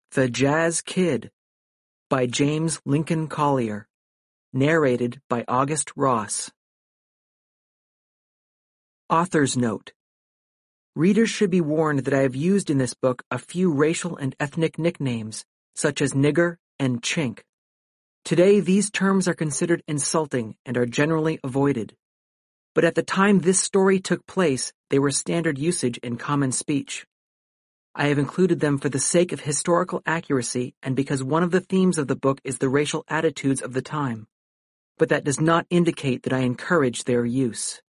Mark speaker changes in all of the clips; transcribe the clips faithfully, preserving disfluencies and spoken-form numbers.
Speaker 1: The Jazz Kid by James Lincoln Collier. Narrated by August Ross. Author's Note. Readers should be warned that I have used in this book a few racial and ethnic nicknames, such as nigger and chink. Today, these terms are considered insulting and are generally avoided. But at the time this story took place, they were standard usage in common speech. I have included them for the sake of historical accuracy and because one of the themes of the book is the racial attitudes of the time. But that does not indicate that I encourage their use.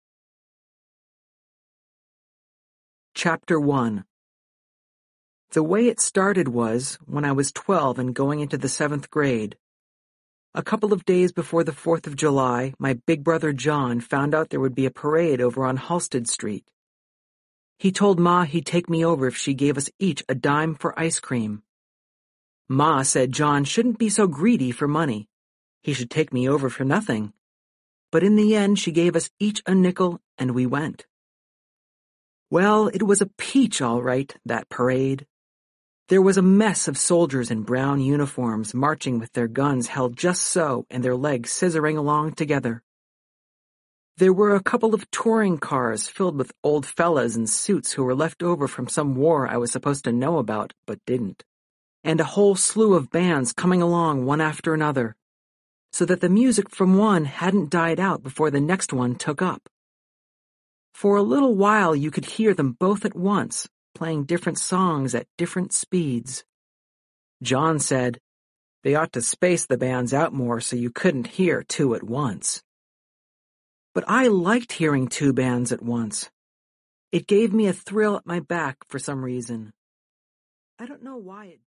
Speaker 1: Chapter one. The way it started was when I was twelve and going into the seventh grade. A couple of days before the fourth of July, my big brother John found out there would be a parade over on Halsted Street. He told Ma he'd take me over if she gave us each a dime for ice cream. Ma said John shouldn't be so greedy for money. He should take me over for nothing. But in the end, she gave us each a nickel, and we went. Well, it was a peach, all right, that parade. There was a mess of soldiers in brown uniforms marching with their guns held just so and their legs scissoring along together. There were a couple of touring cars filled with old fellas in suits who were left over from some war I was supposed to know about, but didn't, and a whole slew of bands coming along one after another, so that the music from one hadn't died out before the next one took up. For a little while you could hear them both at once, playing different songs at different speeds. John said, they ought to space the bands out more so you couldn't hear two at once. But I liked hearing two bands at once. It gave me a thrill at my back for some reason. I don't know why it